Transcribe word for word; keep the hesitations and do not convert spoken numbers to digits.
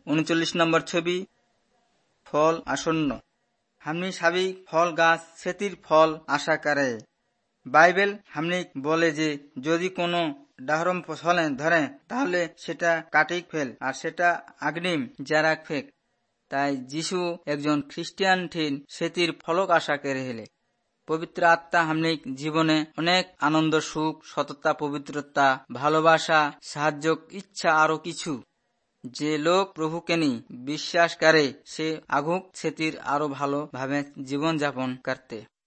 উনচল্লিশ নম্বর ছবি, ফল আসন্ন। হামনি সাবিক ফল গাছ সেতির ফল আশা করে। বাইবেল হামনি বলে যে যদি কোনো ডাহরম ফলে ধরে তাহলে সেটা কাটিক ফেল আর সেটা আগ্নিম জারাক ফেক। তাই যিশু একজন খ্রিস্টান ঠিন সেতির ফলক আশা করে হেলে। পবিত্র আত্মা হামনিক জীবনে অনেক আনন্দ, সুখ, সততা, পবিত্রতা, ভালোবাসা, সাহায্য, ইচ্ছা আরো কিছু। যে লোক প্রভুকে নি বিশ্বাস করে সে আগুক সেতির আরো ভালো ভাবে জীবন যাপন করতে।